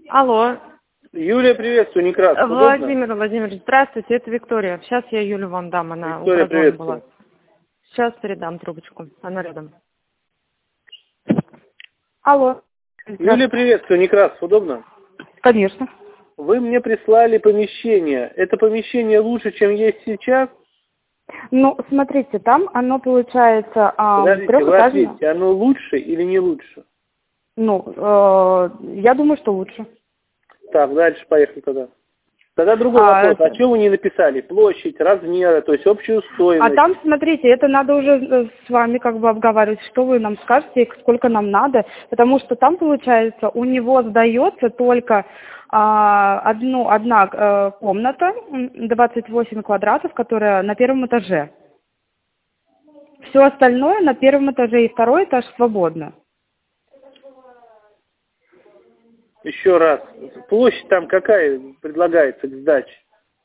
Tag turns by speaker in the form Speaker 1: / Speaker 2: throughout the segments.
Speaker 1: Алло.
Speaker 2: Юлия, приветствую, Некрасов.
Speaker 1: Владимир Владимирович, здравствуйте, это Виктория. Сейчас я Юлю вам дам, она у Прозона была. Сейчас передам трубочку, она рядом. Алло.
Speaker 2: Юлия, приветствую, Некрасов, удобно?
Speaker 1: Конечно.
Speaker 2: Вы мне прислали помещение. Это помещение лучше, чем есть сейчас?
Speaker 1: Ну, смотрите, там оно получается
Speaker 2: Подождите, вы
Speaker 1: трехэтажное.
Speaker 2: ответьте, оно лучше или не лучше?
Speaker 1: Ну, я думаю, что лучше.
Speaker 2: Так, дальше поехали тогда. Тогда другой вопрос. А что вы не написали? Площадь, размеры, то есть общую стоимость?
Speaker 1: А там, смотрите, это надо уже с вами как бы обговаривать, что вы нам скажете, сколько нам надо, потому что там, получается, у него сдается только одна комната, 28 квадратов, которая на первом этаже. Все остальное на первом этаже и второй этаж свободно.
Speaker 2: Еще раз. Площадь там какая предлагается к сдаче?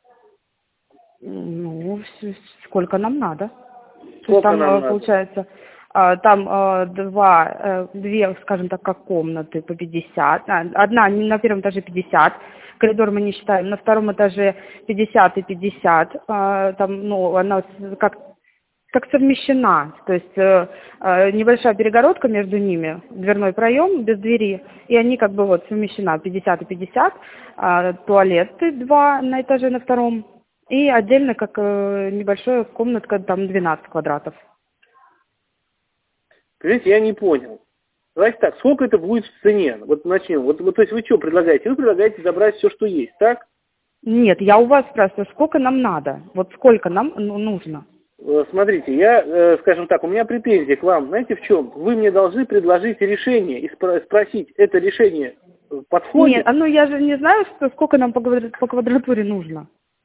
Speaker 1: Ну, сколько нам надо.
Speaker 2: Сколько
Speaker 1: там,
Speaker 2: нам надо?
Speaker 1: Получается, там две, скажем так, как комнаты по 50. Одна на первом этаже 50. Коридор мы не считаем. На втором этаже 50 и 50. Там, ну, она как совмещена, то есть небольшая перегородка между ними, дверной проем без двери, и они как бы вот совмещена 50 и 50, туалеты два на этаже на втором, и отдельно как небольшая комнатка, там 12 квадратов.
Speaker 2: Понимаете, я не понял. Давайте так, сколько это будет в цене? Вот начнем. Вот, то есть вы что предлагаете? Вы предлагаете забрать все, что есть, так?
Speaker 1: Нет, я у вас спрашиваю, сколько нам надо? Вот сколько нам нужно?
Speaker 2: Смотрите, я, скажем так, у меня претензия к вам, знаете, в чем? Вы мне должны предложить решение и спросить, это решение подходит?
Speaker 1: Нет, ну я же не знаю, сколько нам по квадратуре нужно.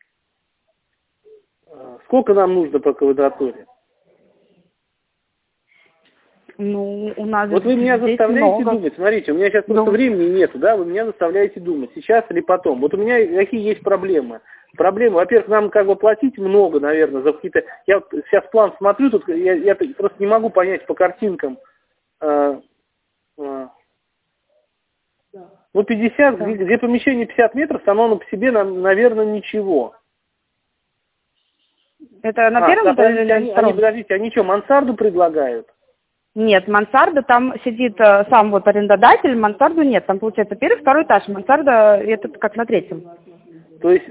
Speaker 2: Сколько нам нужно по квадратуре?
Speaker 1: Ну, у нас
Speaker 2: вот вы меня заставляете думать, смотрите, у меня сейчас просто времени нету, да, вы меня заставляете думать, сейчас или потом. Вот у меня какие есть проблемы? Проблемы, во-первых, нам как бы платить много, наверное, за какие-то... Я сейчас план смотрю, тут я просто не могу понять по картинкам. Ну, 50, где помещение 50 метров, само по себе, наверное, ничего.
Speaker 1: Это на первом этаже или на втором?
Speaker 2: Подождите, они что, мансарду предлагают?
Speaker 1: Нет, мансарда, там сидит сам вот арендодатель, мансарду нет, там получается первый, второй этаж, мансарда это как на третьем.
Speaker 2: То есть,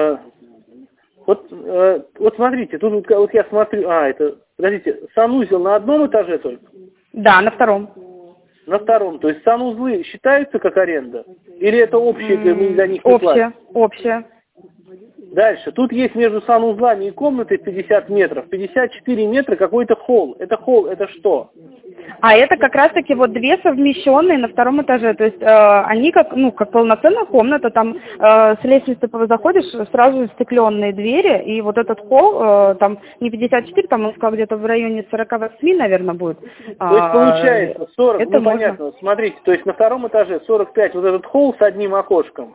Speaker 2: вот смотрите, тут вот я смотрю, подождите, санузел на одном этаже только?
Speaker 1: Да, на втором.
Speaker 2: На втором, то есть санузлы считаются как аренда? Или это общее, мы за них не платим?
Speaker 1: Общее.
Speaker 2: Дальше, тут есть между санузлами и комнатой 50 метров, 54 метра какой-то холл. Это холл, это что?
Speaker 1: А это как раз-таки вот две совмещенные на втором этаже, то есть они как полноценная комната, там с лестницы заходишь, сразу стекленные двери, и вот этот холл, там не 54, там он сказал где-то в районе 48, наверное, будет.
Speaker 2: То есть получается 40,
Speaker 1: это
Speaker 2: понятно, смотрите, то есть на втором этаже 45 вот этот холл с одним окошком.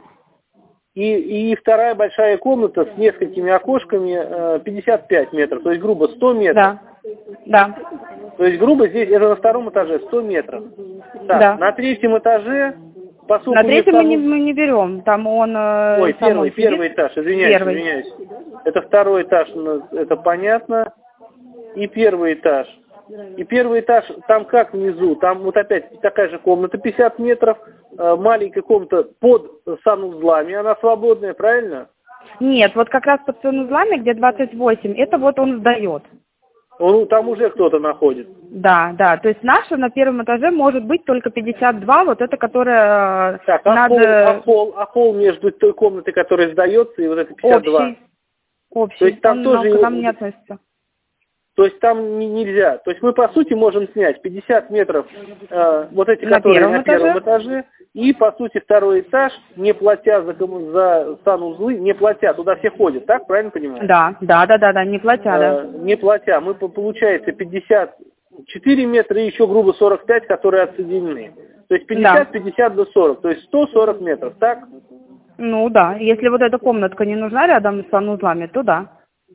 Speaker 2: И вторая большая комната с несколькими окошками 55 метров, то есть грубо 100 метров.
Speaker 1: Да.
Speaker 2: То есть грубо здесь, это на втором этаже 100 метров. Так,
Speaker 1: да.
Speaker 2: На третьем этаже, по сути...
Speaker 1: На третьем мы не берем, там он...
Speaker 2: Ой, первый этаж, извиняюсь. Это второй этаж, это понятно. И первый этаж. И первый этаж, там как внизу, там вот опять такая же комната 50 метров, маленькая комната под санузлами, она свободная, правильно?
Speaker 1: Нет, вот как раз под санузлами, где 28, это вот он сдает.
Speaker 2: Там уже кто-то находится.
Speaker 1: Да, то есть наша на первом этаже может быть только 52, вот это, которая
Speaker 2: так, холл между той комнатой, которая сдается, и вот это 52?
Speaker 1: Общий.
Speaker 2: То есть там тоже
Speaker 1: к нам не относится.
Speaker 2: То есть там нельзя. То есть мы, по сути, можем снять 50 метров вот эти, которые на первом этаже, и, по сути, второй этаж, не платя за санузлы, не платя, туда все ходят, так, правильно понимаю?
Speaker 1: Да, не платя, да.
Speaker 2: Не платя. Мы, получается, 54 метра и еще, грубо, 45, которые отсоединены. То есть 50 до 40, то есть 140 метров, так?
Speaker 1: Ну да, если вот эта комнатка не нужна рядом с санузлами, то да.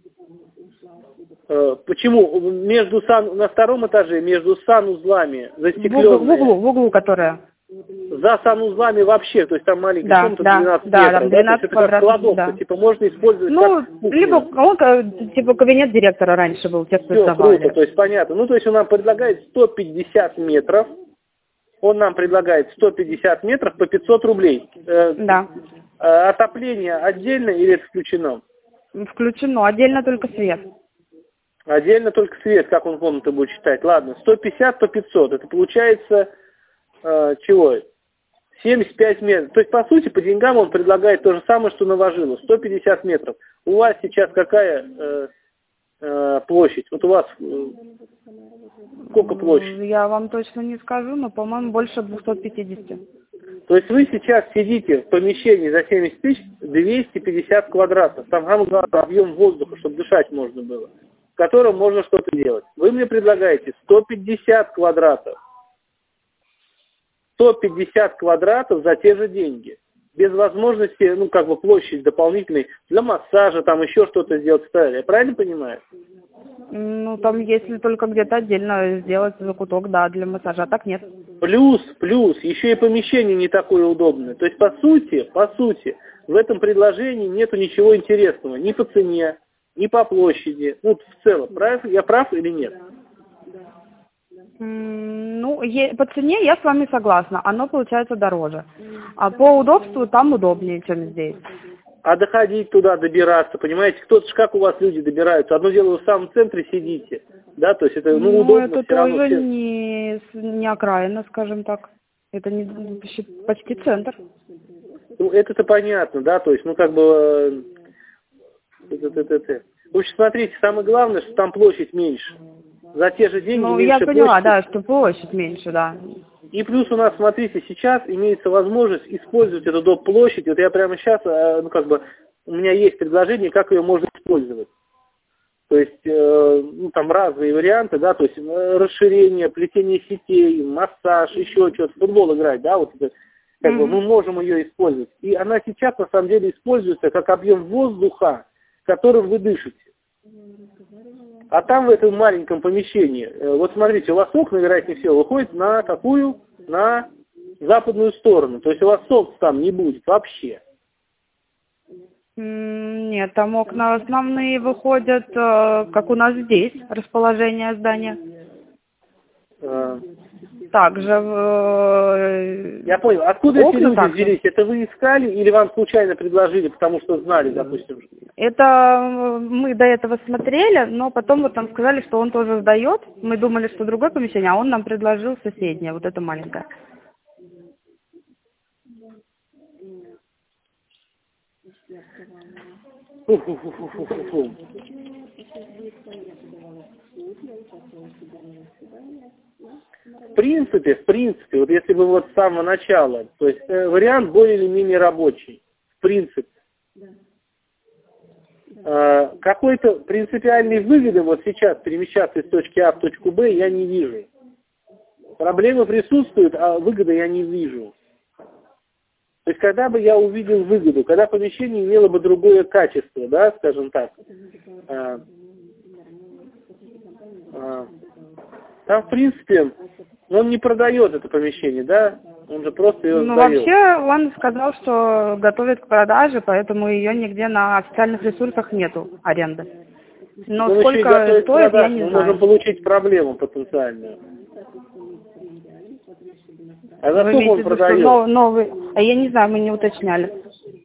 Speaker 2: Почему? На втором этаже между санузлами застекленные.
Speaker 1: В углу, которая.
Speaker 2: за санузлами вообще, то есть там маленькая
Speaker 1: Да,
Speaker 2: комната
Speaker 1: да,
Speaker 2: 12
Speaker 1: да,
Speaker 2: метров,
Speaker 1: там
Speaker 2: да?
Speaker 1: 12
Speaker 2: То есть это как
Speaker 1: квадратов,
Speaker 2: кладовка,
Speaker 1: да.
Speaker 2: типа можно использовать
Speaker 1: Ну,
Speaker 2: как кухню.
Speaker 1: либо он, типа, кабинет директора раньше был, те, кто
Speaker 2: Все,
Speaker 1: сдавали.
Speaker 2: круто, то есть понятно. Ну, то есть он нам предлагает 150 метров, он нам предлагает 150 метров по 500 рублей.
Speaker 1: Да.
Speaker 2: Отопление отдельно или это включено?
Speaker 1: Включено, отдельно только свет.
Speaker 2: Отдельно только свет, как он комнату будет считать. Ладно, 150 по 500, это получается чего? 75 метров. То есть, по сути, по деньгам он предлагает то же самое, что Новожилу, 150 метров. У вас сейчас какая площадь? Вот у вас сколько площадь?
Speaker 1: Я вам точно не скажу, но, по-моему, больше 250.
Speaker 2: То есть вы сейчас сидите в помещении за 70 тысяч 250 квадратов. Там самый главный объем воздуха, чтобы дышать можно было, в котором можно что-то делать. Вы мне предлагаете 150 квадратов. 150 квадратов за те же деньги. Без возможности, ну, как бы площадь дополнительной для массажа, там еще что-то сделать. Я правильно понимаю?
Speaker 1: Ну, там, если только где-то отдельно сделать закуток, да, для массажа, а так нет.
Speaker 2: Плюс, еще и помещение не такое удобное. То есть, по сути, в этом предложении нету ничего интересного. Ни по цене, ни по площади. Ну, в целом, я прав или нет?
Speaker 1: Ну, по цене я с вами согласна, оно получается дороже. А по удобству там удобнее, чем здесь.
Speaker 2: А доходить туда, добираться, понимаете, кто-то ж как у вас люди добираются. Одно дело, вы в самом центре сидите, да, то есть это, ну, удобно.
Speaker 1: Это
Speaker 2: все равно.
Speaker 1: тоже не окраина, скажем так. Это не почти центр.
Speaker 2: Ну, это-то понятно, да, то есть, ну, как бы, В общем, смотрите, самое главное, что там площадь меньше. За те же деньги
Speaker 1: Ну,
Speaker 2: меньше
Speaker 1: я поняла,
Speaker 2: площади.
Speaker 1: да, что площадь меньше, да.
Speaker 2: И плюс у нас, смотрите, сейчас имеется возможность использовать эту доп. Площадь. Вот я прямо сейчас, ну, как бы, у меня есть предложение, как ее можно использовать. То есть, ну, там разные варианты, да, то есть расширение, плетение сетей, массаж, еще что-то, футбол играть, да, вот это, как бы мы можем ее использовать. И она сейчас, на самом деле, используется как объем воздуха, которым вы дышите. А там в этом маленьком помещении, вот смотрите, у вас окна, вероятнее всего, выходят на какую? На западную сторону. То есть у вас солнца там не будет вообще.
Speaker 1: Нет, там окна основные выходят, как у нас здесь, расположение здания. Также
Speaker 2: я понял. Откуда эти люди
Speaker 1: также
Speaker 2: взялись? Это вы искали или вам случайно предложили, потому что знали, допустим?
Speaker 1: Это мы до этого смотрели, но потом вот нам сказали, что он тоже сдает. Мы думали, что другое помещение, а он нам предложил соседнее, вот это маленькое.
Speaker 2: В принципе, вот если бы вот с самого начала, то есть вариант более или менее рабочий, в принципе. Какой-то принципиальной выгоды вот сейчас перемещаться из точки А в точку Б я не вижу. Проблемы присутствуют, а выгоды я не вижу. То есть когда бы я увидел выгоду, когда помещение имело бы другое качество, да, скажем так, там в принципе он не продает это помещение, да, он же просто ее сдает.
Speaker 1: Вообще он сказал, что готовит к продаже, поэтому ее нигде на официальных ресурсах нету аренды. Но
Speaker 2: он
Speaker 1: сколько стоит, я не
Speaker 2: мы
Speaker 1: знаю.
Speaker 2: можем получить проблему потенциальную. А за сколько он продает?
Speaker 1: Новый, а я не знаю, мы не уточняли.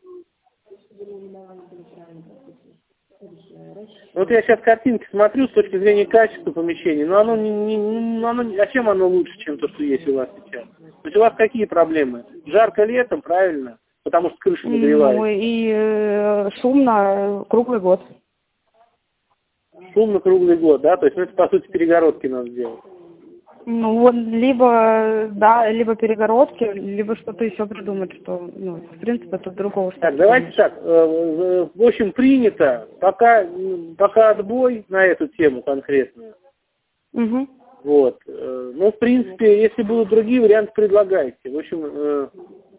Speaker 2: Вот я сейчас картинки смотрю с точки зрения качества помещения, но оно а чем оно лучше, чем то, что есть у вас сейчас? То есть у вас какие проблемы? Жарко летом, правильно? Потому что крыша нагревает.
Speaker 1: Ну и шумно круглый год.
Speaker 2: Шумно круглый год, да? То есть это по сути перегородки надо сделать.
Speaker 1: Ну вот либо перегородки, либо что-то еще придумать, что, в принципе, это другого.
Speaker 2: Так, давайте так. В общем, принято, пока отбой на эту тему конкретную.
Speaker 1: Угу.
Speaker 2: Вот. Ну, в принципе, если будут другие варианты, предлагайте. В общем,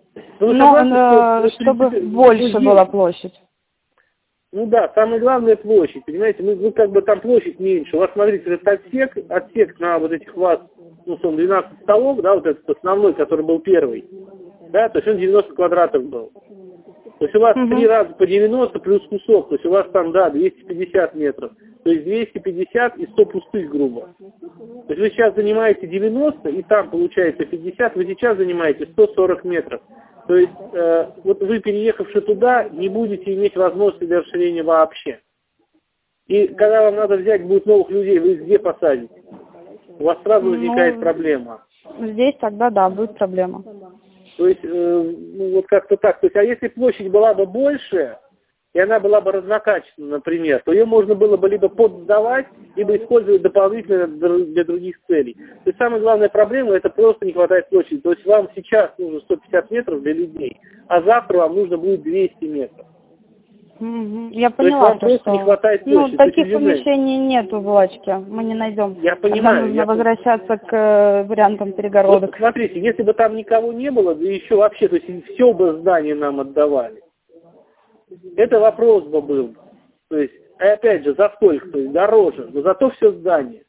Speaker 1: чтобы больше была площадь.
Speaker 2: Ну да, самое главное площадь, понимаете, мы как бы там площадь меньше. У вас, смотрите, этот отсек на вот этих у вас, 12 столов, да, вот этот основной, который был первый. Да, то есть он 90 квадратов был. То есть у вас 3 раза по 90 плюс кусок, то есть у вас там, да, 250 метров. То есть 250 и 100 пустых, грубо. То есть вы сейчас занимаете 90, и там получается 50, вы сейчас занимаете 140 метров. То есть вот вы, переехавши туда, не будете иметь возможности для расширения вообще. И когда вам надо взять будет новых людей, вы их где посадите? У вас сразу возникает проблема.
Speaker 1: Здесь тогда, да, будет проблема.
Speaker 2: То есть, ну, вот как-то так. То есть, а если площадь была бы больше, и она была бы разнокачественна, например, то ее можно было бы либо подсдавать, либо использовать дополнительно для других целей. То есть, самая главная проблема – это просто не хватает площади. То есть, вам сейчас нужно 150 метров для людей, а завтра вам нужно будет 200 метров.
Speaker 1: Я поняла,
Speaker 2: то есть вам просто
Speaker 1: что...
Speaker 2: не хватает площади.
Speaker 1: таких помещений нету в Лачке, мы не найдем.
Speaker 2: Я понимаю.
Speaker 1: Тогда нужно возвращаться к вариантам перегородок.
Speaker 2: Вот смотрите, если бы там никого не было, да еще вообще, то есть все бы здание нам отдавали. Это вопрос бы был. То есть, опять же, за сколько? То есть дороже, но зато все здание.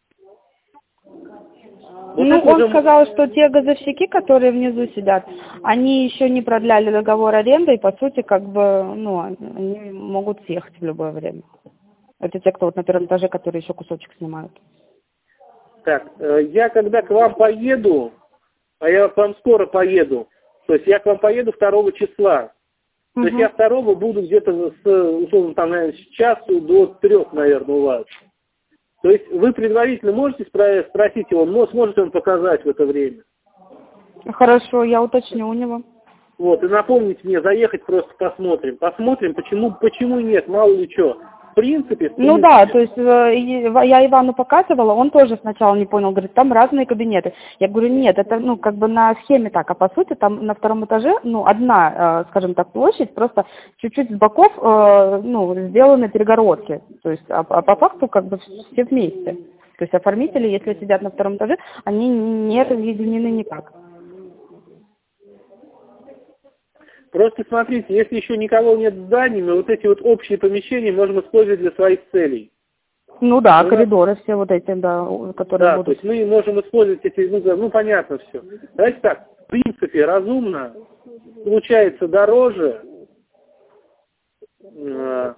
Speaker 2: Вот
Speaker 1: он сказал, что те газовщики, которые внизу сидят, они еще не продляли договор аренды, и по сути, как бы, они могут съехать в любое время. Это те, кто вот на первом этаже, которые еще кусочек снимают.
Speaker 2: Так, я когда к вам поеду, а я к вам скоро поеду, то есть я к вам поеду 2 числа. То есть я 2 буду где-то условно, там, наверное, с часу до 3, наверное, у вас. То есть вы предварительно можете спросить его, сможет он показать в это время?
Speaker 1: Хорошо, я уточню у него.
Speaker 2: Вот, и напомните мне, заехать просто посмотрим. Посмотрим, почему нет, мало ли что. В принципе...
Speaker 1: Да, то есть я Ивану показывала, он тоже сначала не понял, говорит, там разные кабинеты. Я говорю, нет, это, как бы на схеме так, а по сути там на 2 этаже, одна, скажем так, площадь, просто чуть-чуть с боков, сделаны перегородки. То есть, а по факту как бы все вместе. То есть оформители, если сидят на 2 этаже, они не разъединены никак.
Speaker 2: Просто смотрите, если еще никого нет в здании, мы вот эти вот общие помещения можем использовать для своих целей.
Speaker 1: Коридоры все вот эти, которые будут.
Speaker 2: То есть мы можем использовать эти, понятно все. Давайте так, в принципе, разумно, получается дороже, в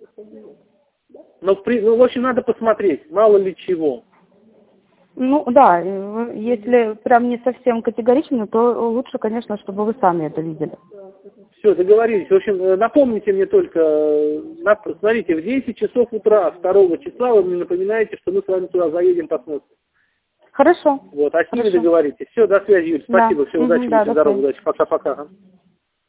Speaker 2: общем, надо посмотреть, мало ли чего.
Speaker 1: Если прям не совсем категорично, то лучше, конечно, чтобы вы сами это видели.
Speaker 2: Все, договорились. В общем, напомните мне только, смотрите, в 10 часов утра 2 числа вы мне напоминаете, что мы с вами туда заедем, посмотрим.
Speaker 1: Хорошо.
Speaker 2: Вот, с ними договоритесь. Все, до связи, Юль. Спасибо, всего удачи, здоровья, удачи. Пока-пока.